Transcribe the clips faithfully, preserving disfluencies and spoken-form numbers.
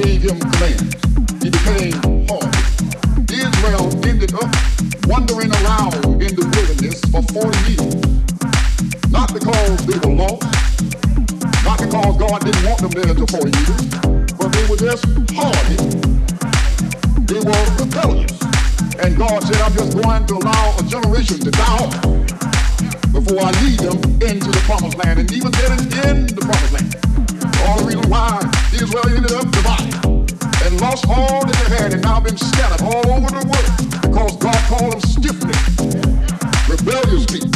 gave him commands. He became hard. Israel ended up wandering around in the wilderness for forty years. Not because they were lost, not because God didn't want them there for forty years, but they were just hard. They were rebellious. And God said, I'm just going to allow a generation to die off before I lead them into the promised land. And even getting in the promised land. All the reason why Israel ended up divided and lost all that they had and now been scattered all over the world because God called them stiff-necked, rebellious people.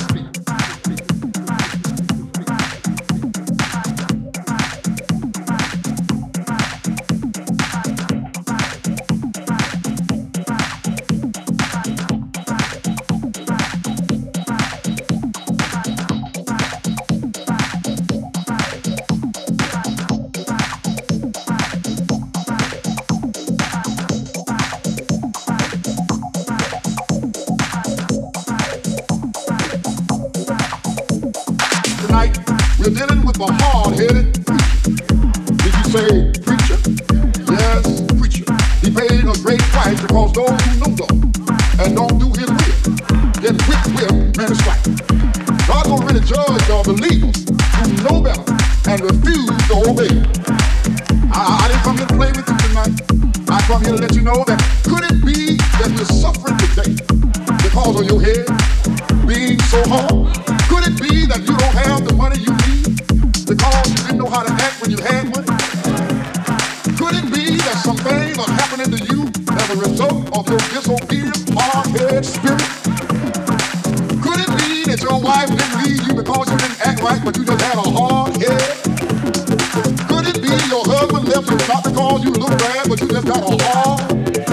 We're dealing with a hard-headed preacher. Did you say preacher? Yes, preacher. He paid a great price because those who know God and don't do his will get whipped with men and strike. God don't really judge the believers who know better and refuse to obey. I, I didn't come here to play with you tonight. I come here to let you know that could it be that you're suffering today because of your head being so hard? Could it be that you don't have the money you need because you didn't know how to act when you had money? Could it be that some things are happening to you as a result of your disobedient, hard-headed spirit? Could it be that your wife didn't leave you because you didn't act right, but you just had a hard head? Could it be your husband left you not because you look bad, but you just got a hard?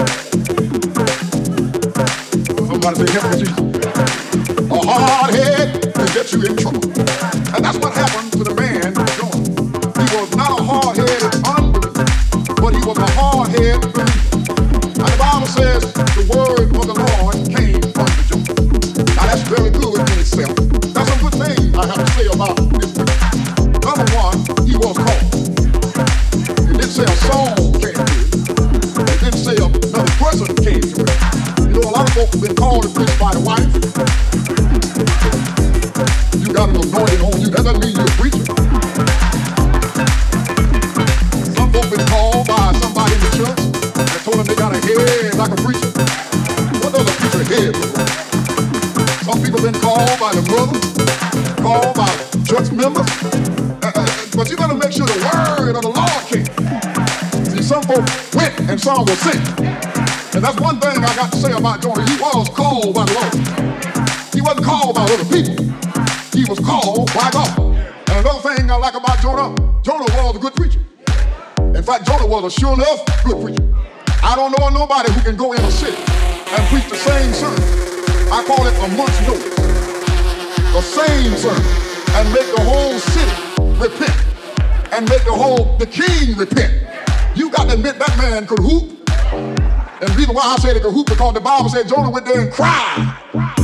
Somebody say, help me, Jesus. A hard head can get you in trouble. And that's what happened to the man Jonah. He was not a hard-headed unbeliever, but he was a hard-headed believer. And the Bible says the word of the Lord came unto Jonah. Now that's very good in itself. That's a good thing I have to say about this man. Number one, he was called. It didn't say a song came to him. It didn't say another person came to him. You know, a lot of folks have been called to preach by the wife. You got an anointing on you. That doesn't mean you're a preacher. Some folk been called by somebody in the church and told them they got a head like a preacher. What does a preacher head look like? Some people been called by the mother, called by church members. Uh, uh, but you got to make sure the word of the Lord came. See, some folk went and some were sent. And that's one thing I got to say about Jonah. He was called by the Lord. He wasn't called by other people. He was called by God. And another thing I like about Jonah, Jonah was a good preacher. In fact, Jonah was a sure enough good preacher. I don't know nobody who can go in a city and preach the same sermon. I call it a month's notice. The same sermon. And make the whole city repent. And make the whole, the king repent. You got to admit that man could hoop. And the reason why I say they could hoop because the Bible said Jonah went there and cried.